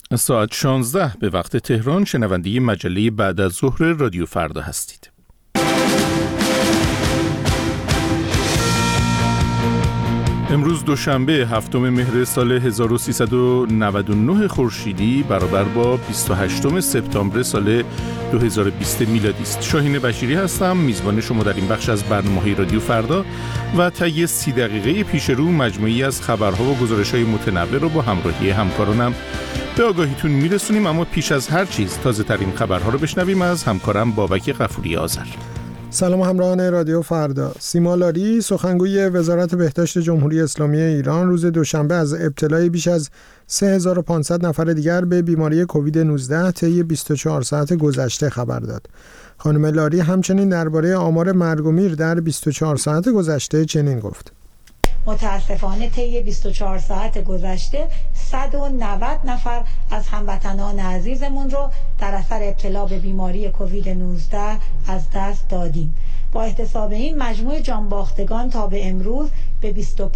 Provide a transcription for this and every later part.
ساعت 16 به وقت تهران شنونده مجله بعد از ظهر رادیو فردا هستید. امروز دوشنبه 7 مهر سال 1399 خورشیدی برابر با 28 سپتامبر سال 2020 میلادی است. شاهین بشیری هستم، میزبان شما در این بخش از برنامه رادیو فردا و طی 30 دقیقه پیش رو مجموعی از خبرها و گزارش‌های متنوع رو با همراهی همکارانم به آگاهیتون میرسونیم. اما پیش از هر چیز تازه ترین خبرها رو بشنویم از همکارم بابک غفوری آذر. سلام همراهان رادیو فردا. سیما لاری سخنگوی وزارت بهداشت جمهوری اسلامی ایران روز دوشنبه از ابتلای بیش از 3500 نفر دیگر به بیماری کووید 19 طی 24 ساعت گذشته خبر داد. خانم لاری همچنین درباره آمار مرگ و میر در 24 ساعت گذشته چنین گفت: متاسفانه طی 24 ساعت گذشته 190 نفر از هموطنان عزیزمون رو در اثر ابتلا به بیماری کووید 19 از دست دادیم. با احتساب این مجموع جانباختگان تا به امروز به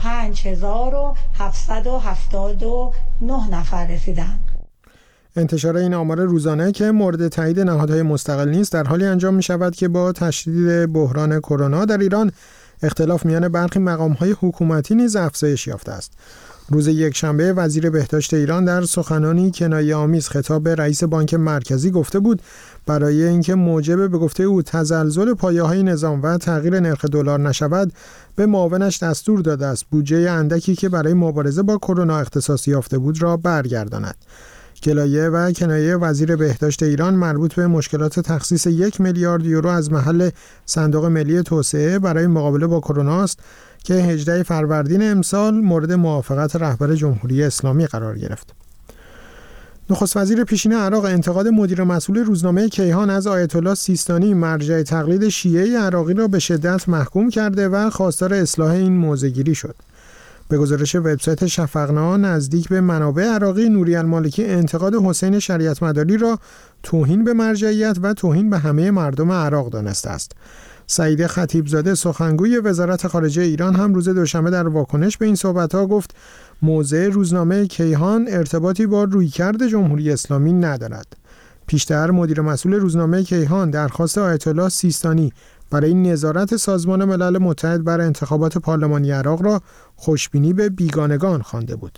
25779 نفر رسیدند. انتشار این آمار روزانه که مورد تایید نهادهای مستقل نیست در حالی انجام می شود که با تشدید بحران کرونا در ایران اختلاف میان برخی مقام‌های حکومتی نیز افزایش یافته است. روز یکشنبه وزیر بهداشت ایران در سخنانی کنایه‌آمیز خطاب به رئیس بانک مرکزی گفته بود برای اینکه موجب به گفته او تزلزل پایه‌های نظام و تغییر نرخ دلار نشود، به معاونش دستور داده است بودجه اندکی که برای مبارزه با کرونا اختصاص یافته بود را برگرداند. گلایه و کنایه وزیر بهداشت ایران مربوط به مشکلات تخصیص 1 میلیارد یورو از محل صندوق ملی توسعه برای مقابله با کرونا است که 18 فروردین امسال مورد موافقت رهبر جمهوری اسلامی قرار گرفت. نخست وزیر پیشین عراق انتقاد مدیر مسئول روزنامه کیهان از آیت الله سیستانی مرجع تقلید شیعه عراقی را به شدت محکوم کرده و خواستار اصلاح این موضع‌گیری شد. به گزارش وبسایت شفقنا نزدیک به منابع عراقی، نوری المالکی انتقاد حسین شریعت مداری را توهین به مرجعیت و توهین به همه مردم عراق دانسته است. سعید خطیبزاده سخنگوی وزارت خارجه ایران هم روز دوشنبه در واکنش به این صحبت‌ها گفت موضع روزنامه کیهان ارتباطی با رویکرد جمهوری اسلامی ندارد. پیشتر مدیر مسئول روزنامه کیهان درخواست آیت الله سیستانی برای نظارت سازمان ملل متحد بر انتخابات پارلمانی عراق را خوشبینی به بیگانگان خوانده بود.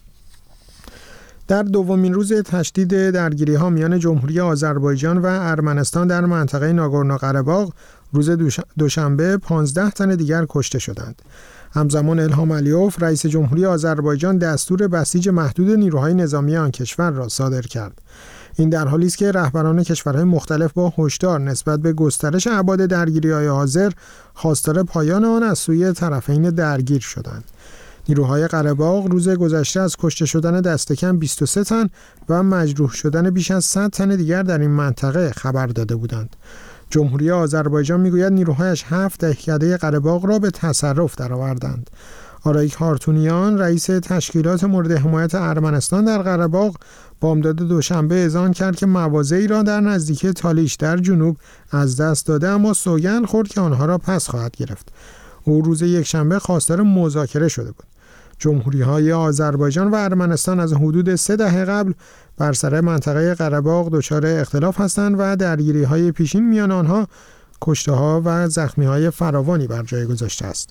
در دومین روز تشدید درگیری‌ها میان جمهوری آذربایجان و ارمنستان در منطقه ناگورنو قره‌باغ روز دوشنبه 15 تن دیگر کشته شدند. همزمان الهام علیوف رئیس جمهوری آذربایجان دستور بسیج محدود نیروهای نظامی آن کشور را صادر کرد. این در حالی است که رهبران کشورهای مختلف با هشدار نسبت به گسترش ابعاد درگیری‌های آذر خواستار پایان آن از سوی طرفین درگیر شدند. نیروهای قره‌باغ روز گذشته از کشته شدن دست کم 23 تن و مجروح شدن بیش از 100 تن دیگر در این منطقه خبر داده بودند. جمهوری آذربایجان میگوید نیروهایش 7 دهکده قره‌باغ را به تصرف درآوردند. آرایک هارتونیان رئیس تشکیلات مورد حمایت ارمنستان در قره‌باغ بامداد دوشنبه اذعان کرد که مواضعی را در نزدیکی تالیش در جنوب از دست داده، اما سوگند خورد که آنها را پس خواهد گرفت. او روز یکشنبه خواستار مذاکره شده بود. جمهوری‌های آذربایجان و ارمنستان از حدود 3 دهه قبل بر سر منطقه قره‌باغ دچار اختلاف هستند و درگیری‌های پیشین میان آنها کشته‌ها و زخمی‌های فراوانی بر جای گذاشته است.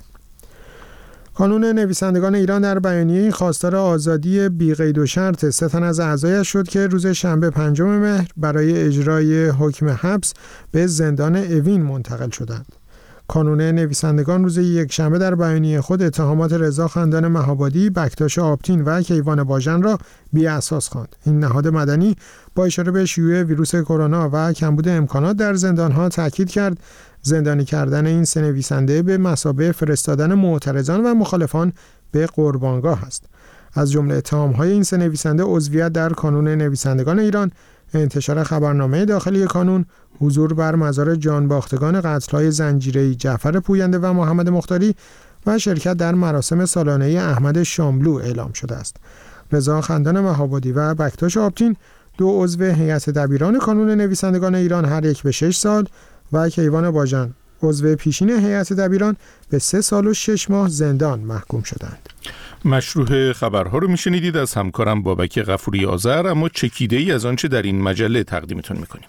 کانون نویسندگان ایران در بیانیه‌ای خواستار آزادی بی قید و شرط 3 تن از اعضایش شد که روز شنبه 5 مهر برای اجرای حکم حبس به زندان اوین منتقل شدند. کانون نویسندگان روز یکشنبه در بیانیه خود اتهامات رضا خندان مهابادی، بکتاش آبتین و کیوان باژن را بی اساس خواند. این نهاد مدنی با اشاره به شیوع ویروس کرونا و کمبود امکانات در زندان‌ها تاکید کرد زندانی کردن این 3 نویسنده به مثابه فرستادن معترضان و مخالفان به قربانگاه است. از جمله اتهام‌های این 3 نویسنده عضویت در کانون نویسندگان ایران، انتشار خبرنامه داخلی کانون، حضور بر مزار جانباختگان قتل‌های زنجیره‌ای جعفر پوینده و محمد مختاری و شرکت در مراسم سالانه احمد شاملو اعلام شده است. رضا خندان مهابادی و بکتاش آبتین 2 عضو هیئت دبیران کانون نویسندگان ایران هر یک به 6 سال و کیوان باژن عضو پیشین هیئت دبیران به 3 سال و 6 ماه زندان محکوم شدند. مشروح خبرها رو میشنیدید از همکارم بابک غفوری آذر، اما چکیده ای از آنچه در این مجله تقدیمتون میکنیم.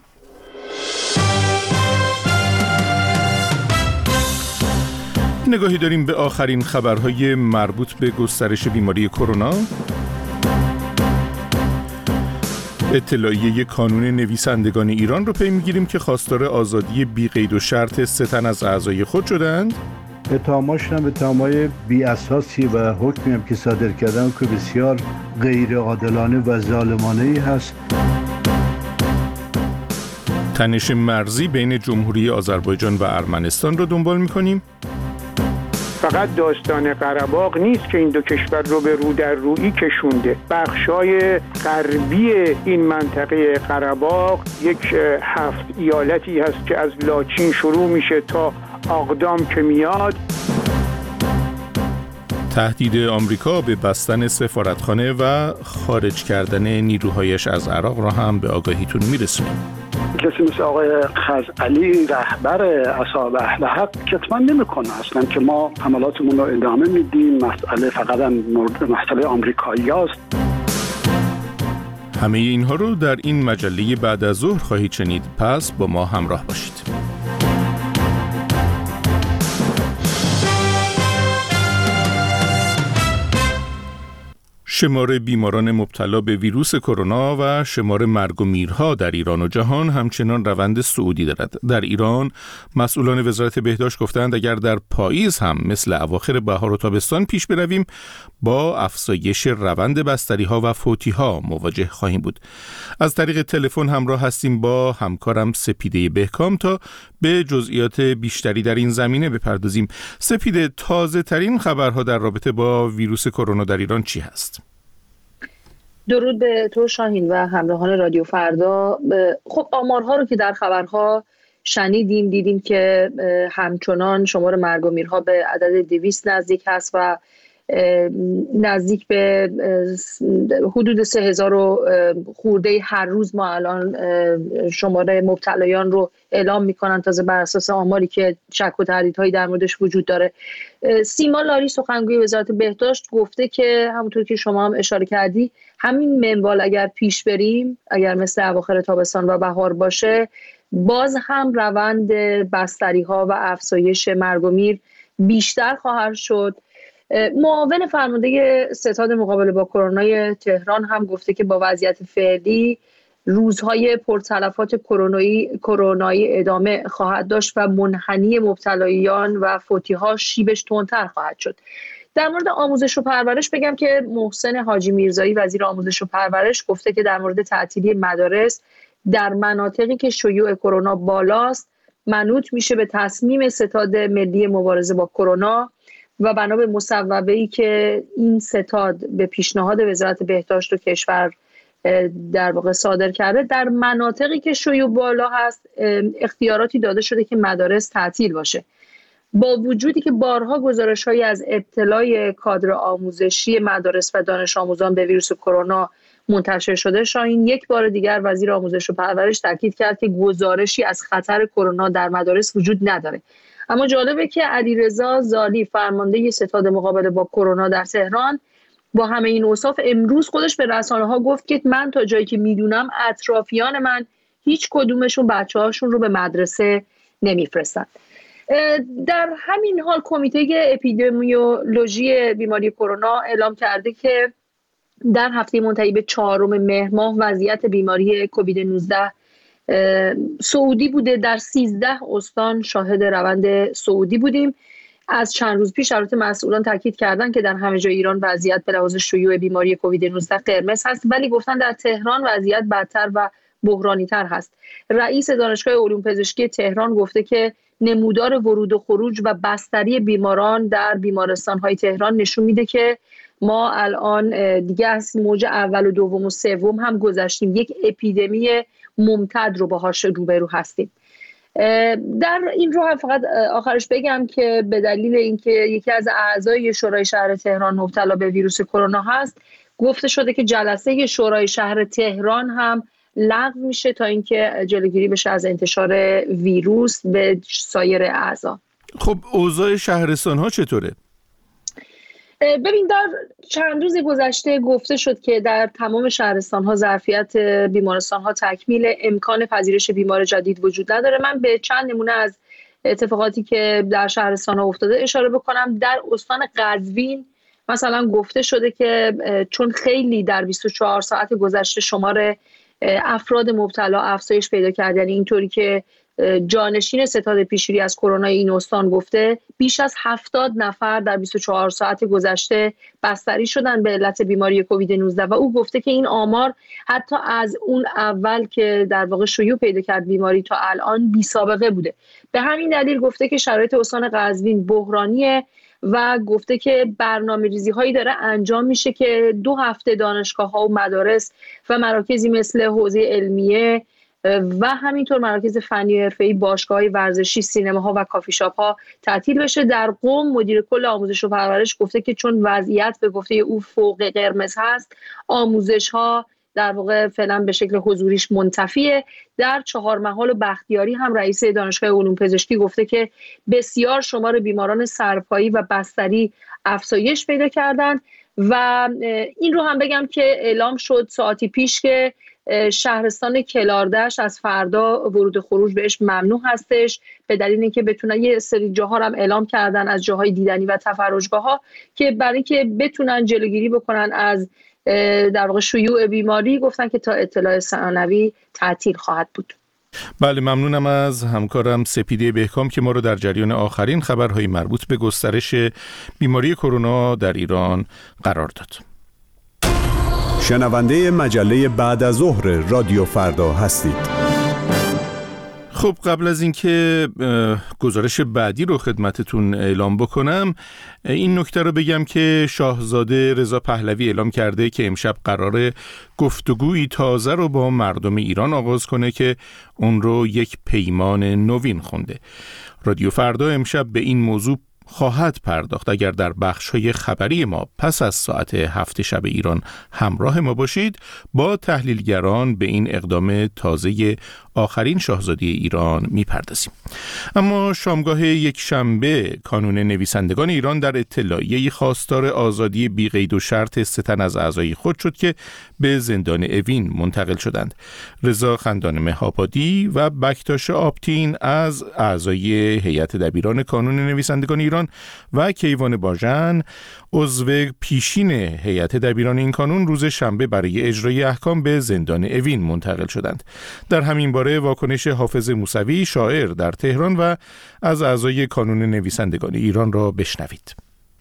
نگاهی داریم به آخرین خبرهای مربوط به گسترش بیماری کرونا. اطلاعیه کانون نویسندگان ایران رو پی میگیریم که خواستار آزادی بی قید و شرط 3 تن از اعضای خود شدند. اتهاماشون هم اتهامای بی اساسی و حکمی هم که صادر کردن که بسیار غیر عادلانه و ظالمانه‌ای هست. تنش مرزی بین جمهوری آذربایجان و ارمنستان رو دنبال میکنیم. فقط داستان قره‌باغ نیست که این دو کشور رو به رو در رویی کشونده. بخشای غربی این منطقه قره‌باغ یک 7 ایالتی هست که از لاچین شروع میشه تا اقدام که میاد. تهدید آمریکا به بستن سفارتخانه و خارج کردن نیروهایش از عراق را هم به آگاهیتون میرسونیم. کسی مثل آقای خزعلی رهبر اصحاب اهل حق کتمان نمیکنه اصلا که ما حملاتمون رو ادامه میدیم. مسئله فقط مسئله آمریکایی هست. همه اینها رو در این مجله بعد از ظهر خواهید شنید، پس با ما همراه باشید. شمار بیماران مبتلا به ویروس کرونا و شمار مرگ و میرها در ایران و جهان همچنان روند صعودی دارد. در ایران مسئولان وزارت بهداشت گفتند اگر در پاییز هم مثل اواخر بهار و تابستان پیش برویم با افزایش روند بستری‌ها و فوتی‌ها مواجه خواهیم بود. از طریق تلفن همراه هستیم با همکارم سپیده بهکام تا به جزئیات بیشتری در این زمینه بپردازیم. سپیده، تازه ترین خبرها در رابطه با ویروس کرونا در ایران چی هست؟ درود به تو شاهین و همراهان رادیو فردا. خب آمارها رو که در خبرها شنیدیم دیدیم که همچنان شمار مرگ و میرها به عدد 200 نزدیک هست و نزدیک به حدود 3000 خورده هر روز ما الان شماره مبتلایان رو اعلام میکنن، تازه بر اساس آماری که شک و تردیدهایی در موردش وجود داره. سیما لاری سخنگوی وزارت بهداشت گفته که همونطور که شما هم اشاره کردی همین منوال اگر پیش بریم، اگر مثل اواخر تابستان و بهار باشه، باز هم روند بستری ها و افزایش مرگ و میر بیشتر خواهد شد. معاون فرمانده ستاد مقابله با کرونا تهران هم گفته که با وضعیت فعلی روزهای پرتلفات کرونایی ادامه خواهد داشت و منحنی مبتلایان و فوتی‌ها شیبش تندتر خواهد شد. در مورد آموزش و پرورش بگم که محسن حاجی میرزایی وزیر آموزش و پرورش گفته که در مورد تعطیلی مدارس در مناطقی که شیوع کرونا بالاست منوط میشه به تصمیم ستاد ملی مبارزه با کرونا و بنا به مصوبه‌ای که این ستاد به پیشنهاد وزارت بهداشت و کشور در واقع صادر کرده، در مناطقی که شیوع بالا هست اختیاراتی داده شده که مدارس تعطیل باشه. با وجودی که بارها گزارش‌هایی از ابتلای کادر آموزشی مدارس و دانش آموزان به ویروس کرونا منتشر شده، شاهین یک بار دیگر وزیر آموزش و پرورش تاکید کرد که گزارشی از خطر کرونا در مدارس وجود نداره. اما جالبه که علیرضا زالی فرمانده ستاد مقابله با کرونا در تهران با همه این اوصاف امروز خودش به رسانه‌ها گفت که من تا جایی که میدونم اطرافیان من هیچ کدومشون بچه‌هاشون رو به مدرسه نمیفرستن. در همین حال کمیته اپیدمیولوژی بیماری کرونا اعلام کرده که در هفته منتهی به 4 مهر ماه وضعیت بیماری کووید 19 صعودی بوده. در 13 استان شاهد روند صعودی بودیم. از چند روز پیش البته مسئولان تاکید کردن که در همه جای ایران وضعیت به لحاظ شیوع بیماری کووید 19 قرمز هست، ولی گفتن در تهران وضعیت بدتر و بحرانی تر هست. رئیس دانشگاه علوم پزشکی تهران گفته که نمودار ورود و خروج و بستری بیماران در بیمارستان‌های تهران نشون میده که ما الان دیگه از موج اول و دوم و سوم هم گذشتیم، یک اپیدمی ممتد رو باهاش روبرو هستیم. در این رو هم فقط آخرش بگم که به دلیل اینکه یکی از اعضای شورای شهر تهران مبتلا به ویروس کرونا هست، گفته شده که جلسه شورای شهر تهران هم لغو میشه تا اینکه جلوگیری بشه از انتشار ویروس به سایر اعضا. خب اوضاع شهرستان‌ها چطوره؟ ببین، در چند روز گذشته گفته شد که در تمام شهرستان‌ها ظرفیت بیمارستان‌ها تکمیل، امکان پذیرش بیمار جدید وجود نداره. من به چند نمونه از اتفاقاتی که در شهرستان‌ها افتاده اشاره بکنم. در استان قزوین مثلا گفته شده که چون خیلی در 24 ساعت گذشته شمار افراد مبتلا افزایش پیدا کرد، یعنی اینطوری که جانشین ستاد پیشگیری از کرونا این استان گفته بیش از 70 نفر در 24 ساعت گذشته بستری شدن به علت بیماری کووید 19 و او گفته که این آمار حتی از اون اول که در واقع شیوع پیدا کرد بیماری تا الان بی سابقه بوده. به همین دلیل گفته که شرایط استان قزوین بحرانیه و گفته که برنامه‌ریزی هایی داره انجام میشه که 2 هفته دانشگاه‌ها و مدارس و مراکزی مثل حوزه علمیه و همینطور مراکز فنی و حرفه‌ای، باشگاه‌های ورزشی، سینماها و کافی شاپ‌ها تعطیل بشه. در قم مدیر کل آموزش و پرورش گفته که چون وضعیت به گفته او فوق قرمز هست، آموزش‌ها در واقع فعلا به شکل حضوریش منتفیه. در چهارمحال و بختیاری هم رئیس دانشگاه علوم پزشکی گفته که بسیار شمار بیماران سرپایی و بستری افزایش پیدا کردن و این رو هم بگم که اعلام شد ساعتی پیش که شهرستان کلاردشت از فردا ورود و خروج بهش ممنوع هستش، به دلیل اینکه بتونن یه سری جاها هم اعلام کردن از جاهای دیدنی و تفرجگاه‌ها که برای اینکه بتونن جلوگیری بکنن از در واقع شیوع بیماری، گفتن که تا اطلاع ثانوی تعطیل خواهد بود. بله، ممنونم از همکارم سپیده بهکام که ما رو در جریان آخرین خبرهای مربوط به گسترش بیماری کرونا در ایران قرار داد. شنونده مجله بعد از ظهر رادیو فردا هستید. خب قبل از اینکه گزارش بعدی رو خدمتتون اعلام بکنم، این نکته رو بگم که شاهزاده رضا پهلوی اعلام کرده که امشب قراره گفتگویی تازه رو با مردم ایران آغاز کنه که اون رو یک پیمان نوین خونده. رادیو فردا امشب به این موضوع خواهد پرداخت. اگر در بخش‌های خبری ما پس از ساعت 7 شب ایران همراه ما باشید، با تحلیلگران به این اقدام تازه آخرین شاهزاده ایران میپردازیم. اما شامگاه یک شنبه کانون نویسندگان ایران در اطلاعیه‌ای خواستار آزادی بی قید و شرط 3 تن از اعضای خود شد که به زندان اوین منتقل شدند. رضا خندان مهابادی و بکتاش آبتین از اعضای هیئت دبیران کانون نویسندگان ایران و کیوان باژن عضو پیشین هیئت دبیران این کانون روز شنبه برای اجرای احکام به زندان اوین منتقل شدند. در همین باره واکنش حافظ موسوی شاعر در تهران و از اعضای کانون نویسندگان ایران را بشنوید.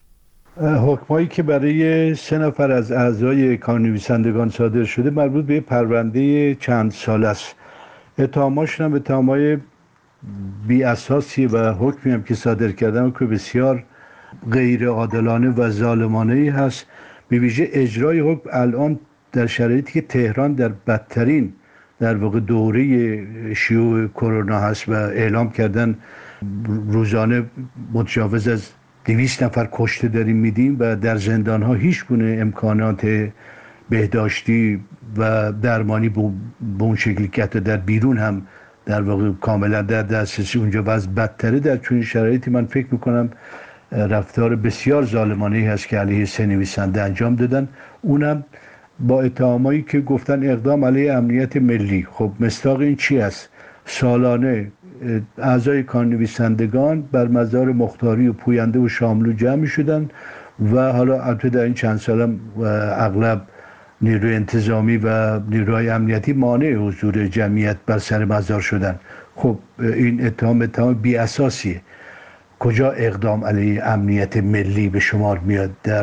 حکمایی که برای 3 نفر از اعضای کانون نویسندگان صادر شده مربوط به پرونده چند سال است. اتهاماشون هم اتهامای بی اساسی و حکمی هم که صادر کردن که بسیار غیر عادلانه و ظالمانه‌ای هست. به ویژه اجرای حکم الان در شرایطی که تهران در بدترین در واقع دوره شیوع کرونا هست و اعلام کردن روزانه متجاوز از 200 نفر کشته داریم میدیم و در زندان‌ها هیچ گونه امکانات بهداشتی و درمانی به اون شکلی که در بیرون هم در واقع کاملا در دسترسی اونجا وضع بدتره. در چنین شرایطی من فکر میکنم رفتار بسیار ظالمانه‌ای هست که علیه 3 نویسنده انجام دادن، اونم با اتهامایی که گفتن اقدام علیه امنیت ملی. خب مصداق این چی است؟ سالانه اعضای کانون نویسندگان بر مزار مختاری و پوینده و شاملو جمع شدن و حالا البته در این چند سال هم اغلب نیروی انتظامی و نیروهای امنیتی مانع حضور جمعیت بر سر مزار شدن. خب این اتهام بی اساسیه. کجا اقدام علیه امنیت ملی به شمار میاد در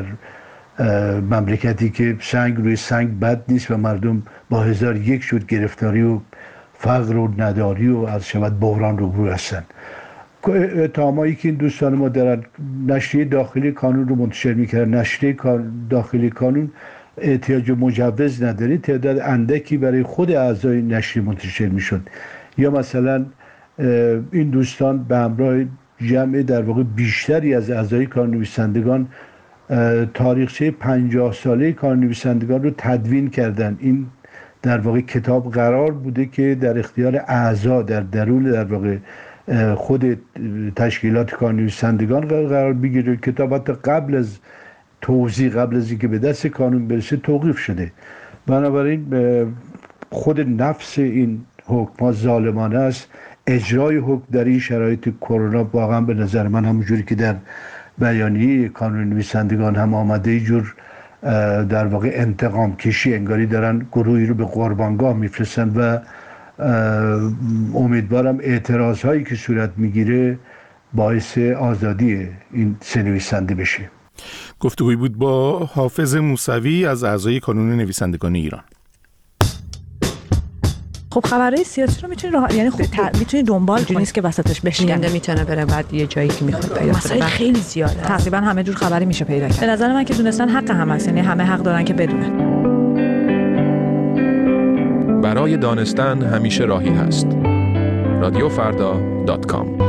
مملکتی که سنگ روی سنگ بد نیست و مردم با 1001 شد گرفتاری و فقر و نداری و از شود بحران روبرو هستن. اتهامایی که این دوستان ما دارن نشریه داخلی کانون رو منتشر میکردن. نشریه داخلی کانون احتیاج مجوز نداره، تعداد اندکی برای خود اعضای نشریه منتشر میشد. یا مثلا این دوستان به همراه جمع در واقع بیشتری از اعضای کانون نویسندگان تاریخچه 50 ساله کانون نویسندگان رو تدوین کردن. این در واقع کتاب قرار بوده که در اختیار اعضا در درون در واقع خود تشکیلات کارنویسندگان قرار بگیره. کتاب حتی قبل از توزیع، قبل از اینکه به دست کانون برسه توقیف شده. بنابراین خود نفس این حکم ظالمانه است. اجرای حکم در این شرایط کرونا واقعا به نظر من همونجوری که در بیانیه کانون نویسندگان هم آمده یه جور در واقع انتقام کشی، انگاری دارن گروهی رو به قربانگاه میفرستن و امیدوارم اعتراض هایی که صورت میگیره باعث آزادی این سه نویسنده بشه. گفتگویی بود با حافظ موسوی از اعضای کانون نویسندگان ایران. خب خبرهای سیاسی رو میتونی یعنی میتونی دنبال کنی، نیست که وسطش بشینه، میتونه بره بعد یه جایی که میخواد پیدا مسائل خیلی زیاده، تقریبا همه جور خبری میشه پیدا کرد. به نظر من که دونستن حق هم هست، یعنی همه حق دارن که بدونن. برای دانستن همیشه راهی هست. radiofarda.com.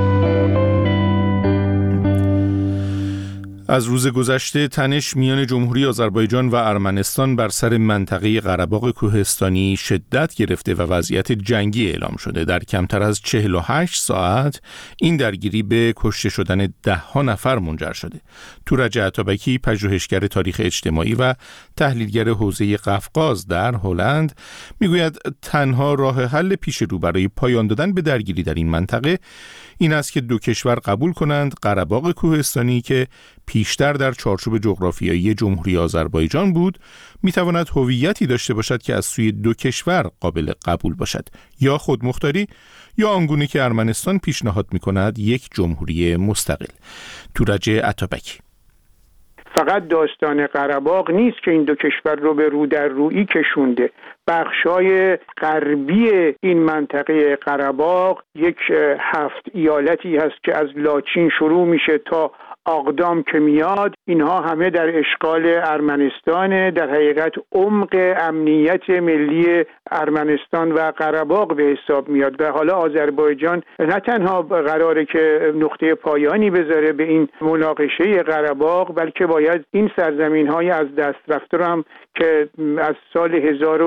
از روز گذشته تنش میان جمهوری آذربایجان و ارمنستان بر سر منطقه قره‌باغ کوهستانی شدت گرفته و وضعیت جنگی اعلام شده. در کمتر از 48 ساعت این درگیری به کشته شدن 10 نفر منجر شده. تورج عطابکی، پژوهشگر تاریخ اجتماعی و تحلیلگر حوزه قفقاز در هلند، میگوید تنها راه حل پیش رو برای پایان دادن به درگیری در این منطقه این است که دو کشور قبول کنند قره‌باغ کوهستانی که پیشتر در چارچوب جغرافیایی جمهوری آذربایجان بود میتواند هویتی داشته باشد که از سوی دو کشور قابل قبول باشد، یا خودمختاری یا آنگونه که ارمنستان پیشنهاد میکند یک جمهوری مستقل. تورج عطابکی: فقط داستان قره‌باغ نیست که این دو کشور رو به رو در رویی کشونده. بخشای غربی این منطقه قره‌باغ یک 7 ایالتی هست که از لاچین شروع میشه تا اقدام که میاد، اینها همه در اشغال ارمنستان. در حقیقت عمق امنیت ملی ارمنستان و قره‌باغ به حساب میاد و حالا آذربایجان نه تنها قراره که نقطه پایانی بذاره به این مناقشه قره‌باغ، بلکه باید این سرزمین‌های از دست رفته رو هم که از سال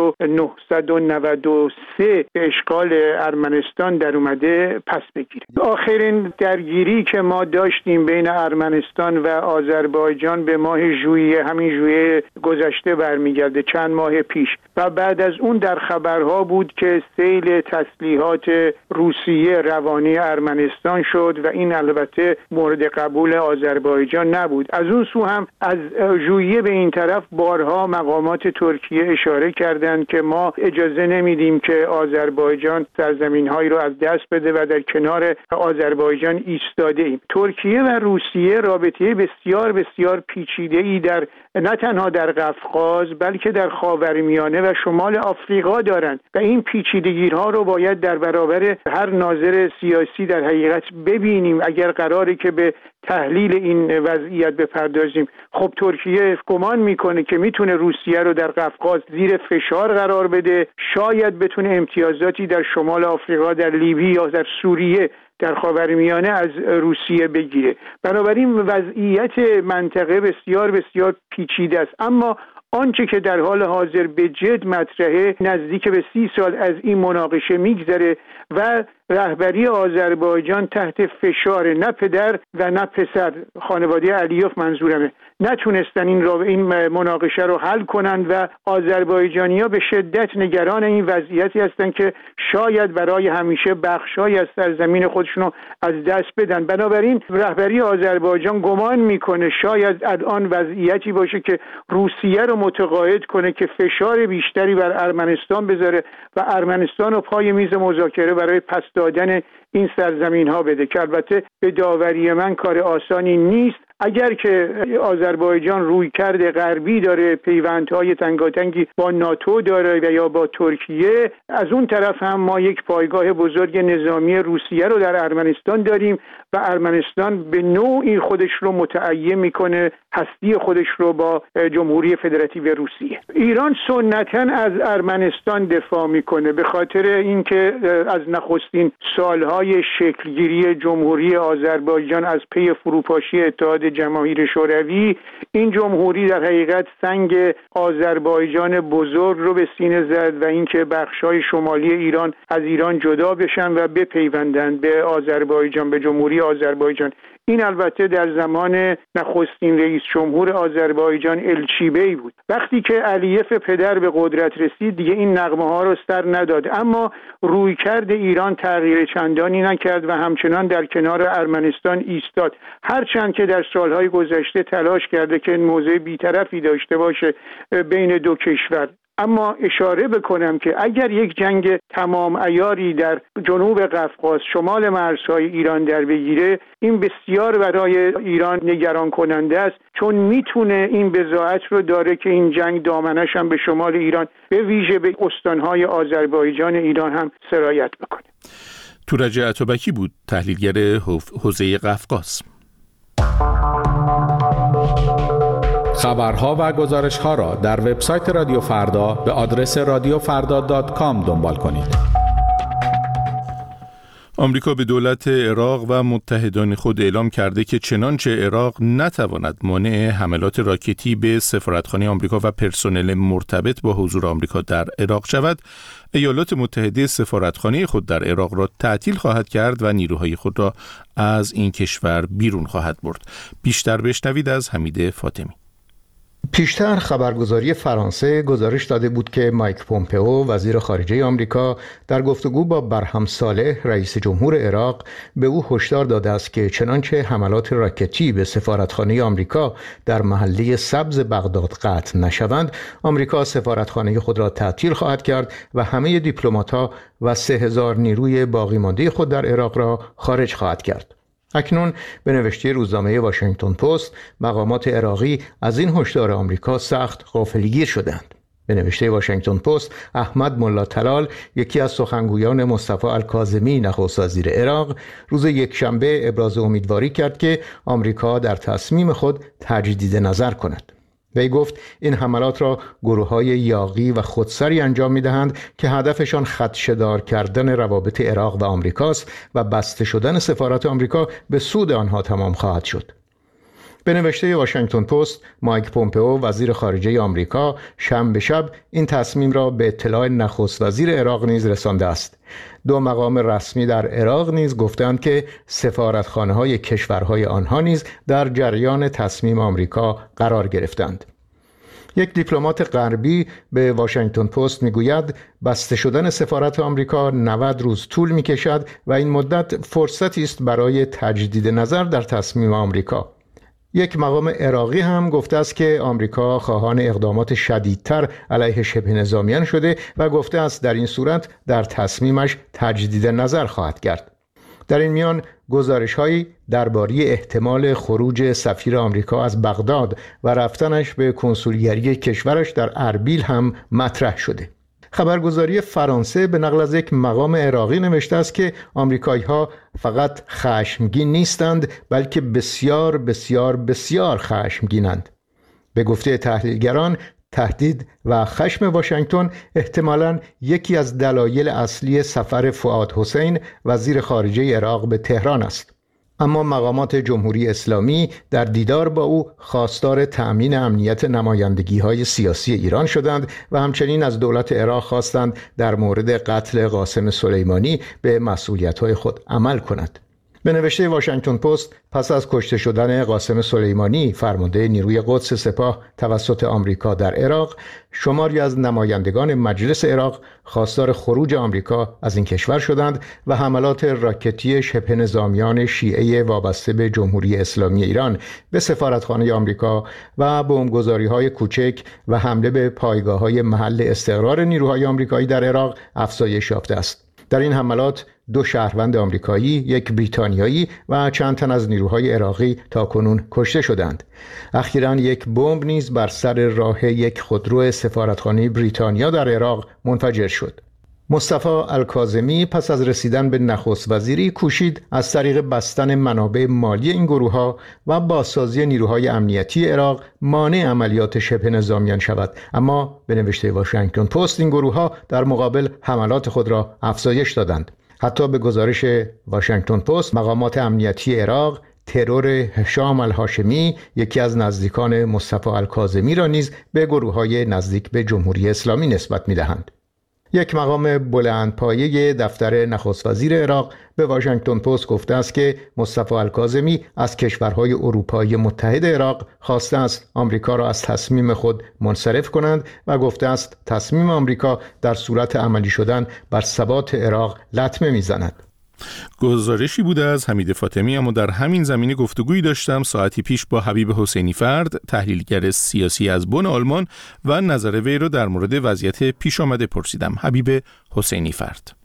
1993 به اشغال ارمنستان در اومده پس بگیره. آخرین درگیری که ما داشتیم بین ارمنستان و آذربایجان به ماه ژوئیه، همین ژوئیه گذشته برمیگرده، چند ماه پیش، و بعد از اون در خبرها بود که سیل تسلیحات روسیه روانه ارمنستان شد و این البته مورد قبول آذربایجان نبود. از اون سو هم از ژوئیه به این طرف بارها مقامات ترکیه اشاره کردند که ما اجازه نمیدیم که آذربایجان سرزمین‌هایی رو از دست بده و در کنار آذربایجان ایستاده ایم. ترکیه و روسیه رابطه بسیار بسیار پیچیده‌ای در نه تنها در قفقاز بلکه در خاورمیانه و شمال آفریقا دارند و این پیچیدگی‌ها رو باید در برابر هر ناظر سیاسی در حقیقت ببینیم اگر قراره که به تحلیل این وضعیت بپردازیم. خب ترکیه گمان میکنه که میتونه روسیه رو در قفقاز زیر فشار قرار بده، شاید بتونه امتیازاتی در شمال آفریقا، در لیبی یا در سوریه، در خاورمیانه از روسیه بگیره. بنابراین وضعیت منطقه بسیار بسیار پیچیده است. اما آنچه که در حال حاضر به جد مطرحه، نزدیک به 30 سال از این مناقشه میگذره و رهبری آذربایجان تحت فشار، نه پدر و نه پسر، خانواده علیوف منظورمه، نتونستن این مناقشه رو حل کنن و آذربایجانی‌ها به شدت نگران این وضعیتی هستن که شاید برای همیشه بخشای از سرزمین خودشون رو از دست بدن. بنابراین رهبری آذربایجان گمان میکنه شاید الان وضعیتی باشه که روسیه رو متقاعد کنه که فشار بیشتری بر ارمنستان بذاره و ارمنستان رو پای میز مذاکره برای پس دادن این سرزمین ها بده، که البته به داوری من کار آسانی نیست. اگر که آذربایجان رویکرد غربی داره، پیوندهای تنگاتنگی با ناتو داره و یا با ترکیه، از اون طرف هم ما یک پایگاه بزرگ نظامی روسیه رو در ارمنستان داریم و ارمنستان به نوعی خودش رو متعین میکنه، هستی خودش رو با جمهوری فدراتیو روسیه. ایران سنتاً از ارمنستان دفاع میکنه به خاطر اینکه از نخستین سالهای شکلگیری جمهوری آذربایجان از پی فروپاشی اتحاد جماهیر شوروی، این جمهوری در حقیقت سنگ آذربایجان بزرگ رو به سینه زد و اینکه بخش‌های شمالی ایران از ایران جدا بشن و بپیوندند به آذربایجان، به جمهوری آذربایجان. این البته در زمان نخستین رئیس جمهور آذربایجان الچیبی بود. وقتی که علیف پدر به قدرت رسید دیگه این نغمه ها رو سر نداد، اما رویکرد ایران تغییر چندانی نکرد و همچنان در کنار ارمنستان ایستاد، هرچند که در سالهای گذشته تلاش کرده که موضع بی‌طرفی داشته باشه بین دو کشور. اما اشاره بکنم که اگر یک جنگ تمام عیاری در جنوب قفقاز شمال مرزهای ایران در بگیره، این بسیار برای ایران نگران کننده است، چون میتونه این بضاعت رو داره که این جنگ دامنش هم به شمال ایران به ویژه به استانهای آذربایجان ایران هم سرایت بکنه. تورج اتابکی بود، تحلیلگر حوزه قفقاز. خبرها و گزارش‌ها را در وبسایت رادیو فردا به آدرس radiofrda.com دنبال کنید. آمریکا به دولت عراق و متحدان خود اعلام کرده که چنانچه عراق نتواند مانع حملات راکتی به سفارتخانه آمریکا و پرسنل مرتبط با حضور آمریکا در عراق شود، ایالات متحده سفارتخانه خود در عراق را تعطیل خواهد کرد و نیروهای خود را از این کشور بیرون خواهد برد. بیشتر بشنوید از حمید فاطمی. پیشتر خبرگزاری فرانسه گزارش داده بود که مایک پومپئو وزیر خارجه آمریکا در گفتگو با برهم صالح رئیس جمهور عراق به او هشدار داده است که چنانچه حملات راکتی به سفارتخانه آمریکا در محله سبز بغداد قطع نشوند، آمریکا سفارتخانه خود را تعطیل خواهد کرد و همه دیپلمات‌ها و 3000 نیروی باقی مانده خود در عراق را خارج خواهد کرد. اکنون به نوشته روزنامه واشنگتن پست، مقامات عراقی از این هشدار آمریکا سخت غافلگیر شدند. به نوشته واشنگتن پست، احمد ملا طلال، یکی از سخنگویان مصطفی الکاظمی نخست وزیر عراق، روز یکشنبه ابراز امیدواری کرد که آمریکا در تصمیم خود تجدید نظر کند. وی گفت این حملات را گروه‌های یاغی و خودسری انجام می‌دهند که هدفشان خدشه‌دار کردن روابط عراق و آمریکاست و بسته شدن سفارت آمریکا به سود آنها تمام خواهد شد. به نوشته واشنگتن پست، مایک پومپئو وزیر خارجه آمریکا شنبه شب این تصمیم را به اطلاع نخست وزیر عراق نیز رسانده است. دو مقام رسمی در عراق نیز گفتند که سفارتخانه‌های کشورهای آنها نیز در جریان تصمیم آمریکا قرار گرفتند. یک دیپلمات غربی به واشنگتن پست میگوید بسته شدن سفارت آمریکا 90 روز طول میکشد و این مدت فرصتی است برای تجدید نظر در تصمیم آمریکا. یک مقام عراقی هم گفته است که آمریکا خواهان اقدامات شدیدتر علیه شبه نظامیان شده و گفته است در این صورت در تصمیمش تجدید نظر خواهد کرد. در این میان گزارش‌هایی درباره احتمال خروج سفیر آمریکا از بغداد و رفتنش به کنسولگری کشورش در اربیل هم مطرح شده. خبرگزاری فرانسه به نقل از یک مقام عراقی نوشته است که آمریکایی‌ها فقط خشمگین نیستند بلکه بسیار بسیار بسیار خشمگینند. به گفته تحلیلگران، تهدید و خشم واشنگتن احتمالاً یکی از دلایل اصلی سفر فؤاد حسین وزیر خارجه عراق به تهران است. اما مقامات جمهوری اسلامی در دیدار با او خواستار تأمین امنیت نمایندگی‌های سیاسی ایران شدند و همچنین از دولت عراق خواستند در مورد قتل قاسم سلیمانی به مسئولیت‌های خود عمل کند. به نوشته واشنگتن پست، پس از کشته شدن قاسم سلیمانی فرمانده نیروی قدس سپاه توسط آمریکا در عراق، شماری از نمایندگان مجلس عراق خواستار خروج آمریکا از این کشور شدند و حملات راکتی شبه نظامیان شیعه وابسته به جمهوری اسلامی ایران به سفارتخانه آمریکا و بمبگذاری‌های کوچک و حمله به پایگاه‌های محل استقرار نیروهای آمریکایی در عراق افزایش یافته است. در این حملات 2 شهروند آمریکایی، 1 بریتانیایی و چند تن از نیروهای عراقی تاکنون کشته شدند. اخیراً یک بمب نیز بر سر راه یک خودرو سفارتخانه بریتانیا در عراق منفجر شد. مصطفی الکاظمی پس از رسیدن به نخست وزیری کوشید از طریق بستن منابع مالی این گروه‌ها و بازسازی نیروهای امنیتی عراق مانع عملیات شبه نظامیان شود، اما به نوشته واشنگتن پست این گروه‌ها در مقابل حملات خود را افزایش دادند. حتی به گزارش واشنگتن پست، مقامات امنیتی عراق ترور هشام الهاشمی، یکی از نزدیکان مصطفی الکاظمی را نیز به گروه‌های نزدیک به جمهوری اسلامی نسبت می‌دهند. یک مقام بلندپایه دفتر نخست وزیر عراق به واشنگتن پست گفته است که مصطفی الکاظمی از کشورهای اروپایی متحد عراق خواسته است آمریکا را از تصمیم خود منصرف کنند و گفته است تصمیم آمریکا در صورت عملی شدن بر ثبات عراق لطمه می‌زند. گزارشی بوده از حمید فاطمی. اما در همین زمینه گفتگویی داشتم ساعتی پیش با حبیب حسینی فرد، تحلیلگر سیاسی از بن آلمان، و نظر وی را در مورد وضعیت پیش آمده پرسیدم. حبیب حسینی فرد: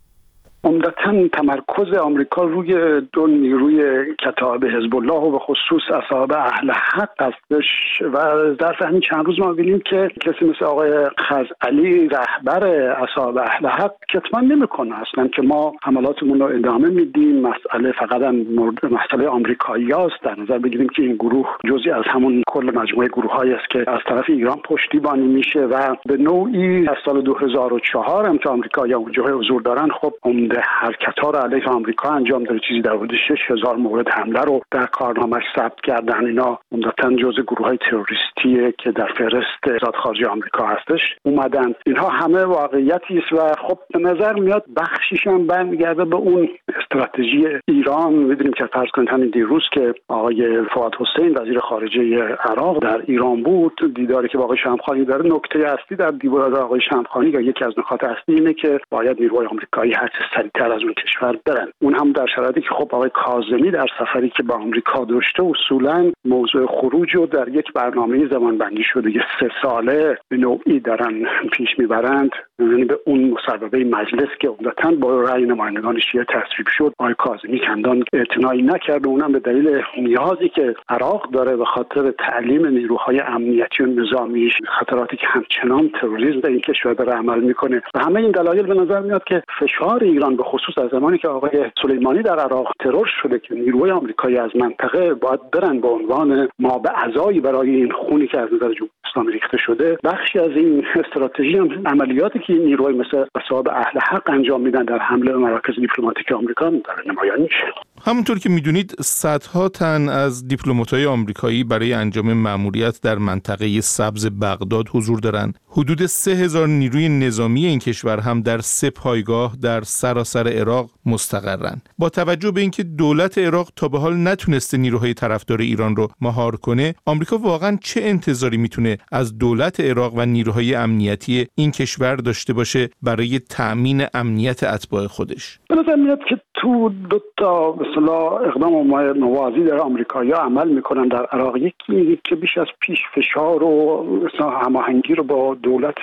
عمدتاً تمرکز آمریکا روی دو نیروی کتائب حزب الله و به خصوص اصحاب اهل حق هستش و در همین چند روز ما ببینیم که کسی مثل آقای خزعلی رهبر اصحاب اهل حق کتمان نمیکنه اصلا که ما حملاتمون رو ادامه میدیم، مسئله فقط مسئله آمریکایی‌هاست. در نظر بگیریم که این گروه جزئی از همون کل مجموعه گروه‌هایی است که از طرف ایران پشتیبانی میشه و به نوعی از سال 2004 هم که آمریکایی‌ها اونجا حضور دارن، خب حرکت‌ها را علیه آمریکا انجام داده. چیزی در حدود 6000 مورد حمله رو در کارنامه‌اش ثبت کردن. اینا عمدتاً جزء گروه‌های تروریستیه که در فهرست وزارت خارجه آمریکا هستش اومدن. اینها همه واقعیتی است و خب به نظر میاد بخشیش هم برمیگرده به اون استراتژی ایران. می‌دونیم که فرض کنید همین دیروز که آقای فؤاد حسین وزیر خارجه عراق در ایران بود، دیداری که با آقای شمخانی داره، نکته اصلی در دیدار آقای شمخانی یا یکی از نکات اصلی اینه که باید نیروهای آمریکایی هر چه سریعتر از اون کشور برن. اون هم در شرایطی که خب آقای کاظمی در سفری که با آمریکا داشته اصولاً موضوع خروج رو در یک برنامه زمانبندی شده 3 ساله به نوعی دارن پیش میبرند، یعنی به اون مصوبه مجلس که عمدتاً با رأی نمایندگان شیعه تصویب شد آقای کاظمی چندان اعتنایی نکرد. اونم به دلیل نیازی که عراق داره به خاطر تعلیم نیروهای امنیتی و نظامیش، خطراتی که همچنان تروریسم در این کشور داره عمل میکنه و همه این دلایل به نظر میاد که فشار ایران به خصوص از زمانی که آقای سلیمانی در عراق ترور شده که نیروهای آمریکایی از منطقه باید برن به عنوان مابعضایی برای این خونی که از نظر جمهوری اسلامی ریخته شده، بخشی از این استراتژی هم عملیاتی که این نیروهای مثل اصحاب اهل حق انجام میدن در حمله به مراکز دیپلماتیک آمریکا در نمایان میشه. همونطور که میدونید صدها تن از دیپلمات‌های آمریکایی برای انجام مأموریت در منطقه سبز بغداد حضور دارند. حدود 3000 نیروی نظامی این کشور هم در 3 پایگاه در سراسر عراق مستقرن. با توجه به اینکه دولت عراق تا به حال نتونسته نیروهای طرفدار ایران رو مهار کنه، آمریکا واقعا چه انتظاری میتونه از دولت عراق و نیروهای امنیتی این کشور داشته باشه برای تأمین امنیت اتباع خودش؟ به نظر میاد که تو 2 تا مثلا اقدام موازی در آمریکایی‌ها عمل میکنن در عراق. یکی که بیش از پیش فشار و هماهنگی رو با دولت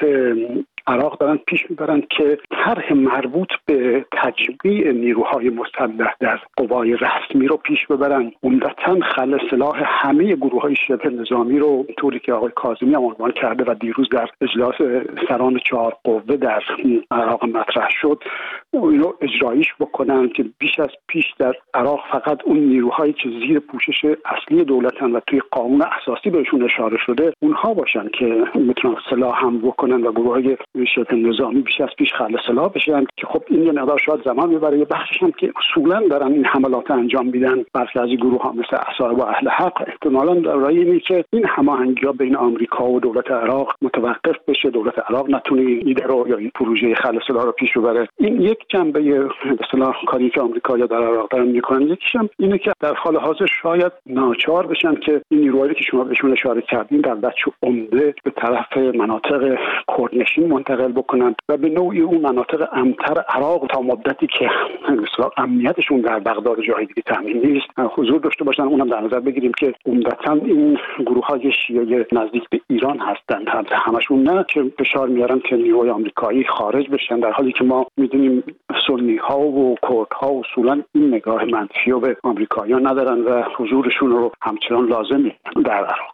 عراق دارن پیش میبرن که طرح مربوط به تجمیع نیروهای مسلح در قوای رسمی رو پیش ببرن، عمدتاً خلع سلاح همه گروه‌های شبه نظامی رو طوری که آقای کاظمی عنوان کرده و دیروز در اجلاس سران 4 قوه در عراق مطرح شد، اینو اجرایش بکنن که بیش از پیش در عراق فقط اون نیروهایی که زیر پوشش اصلی دولتن و توی قانون اساسی بهشون اشاره شده اونها باشن که میتونن سلاح هم بکنن و گروه‌های شبه نظامی بیش از پیش خلع سلاح بشن که خب این یه مقدار شاید زمان میبره. یه بخشش هم که اصولا دارن این حملات انجام میدن برخی از گروه ها مثل اصحاب و اهل حق، احتمالاً در راه اینه که این هماهنگی‌ها بین آمریکا و دولت عراق متوقف بشه، دولت عراق نتونه ایده رو یا این پروژه خلع سلاح رو پیش ببره. این یک جنبه به اصطلاح کاری که آمریکایی‌ها در عراق دارن میکنن. یکیش هم اینه که در حال حاضر شاید ناچار بشن که این نیروهایی که شما بهشون اشاره کردین در بچه عمده به طرف مناطق کردنشین منتقل بکنن و به نوعی اون مناطق امن‌تر عراق تا مدتی که مثلا امنیتشون در بغداد و جای دیگه تامین نیست حضور داشته باشن. اونم در نظر بگیریم که عمدتاً این گروه‌های شیعه نزدیک به ایران هستند، همشون نه که فشار میارن که نیروهای آمریکایی خارج بشن، در حالی که ما میدونیم سنی‌ها و کردها اصولاً این نگاه منفی رو به آمریکایی‌ها ندارن و حضورشون رو همچنان لازمه در عراق.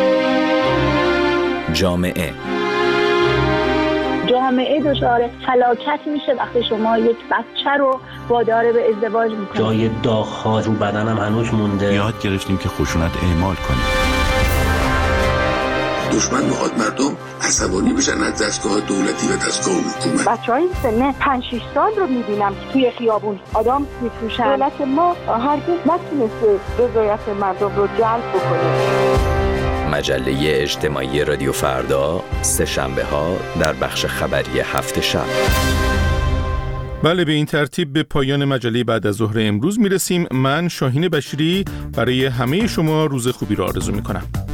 جامعه دچار فلاکت میشه وقتی شما یک بچه رو وادار به ازدواج میکنید. جای داغ‌ها رو بدنم هنوز مونده. یاد گرفتیم که خشونت اعمال کنیم. دشمن میخواد مردم عصبانی بشن از دستگاه دولتی و دستگاه حکومت. بچهای سن 5-6 سال رو میبینم که توی خیابون آدم میفروشن. دولت ما هرگز نتونسته رضایت مردم رو جلب بکنه. مجله اجتماعی رادیو فردا سه شنبه ها در بخش خبری هفت شب. بله، به این ترتیب به پایان مجله بعد از ظهر امروز میرسیم. من شاهین بشیری برای همه شما روز خوبی را آرزو میکنم.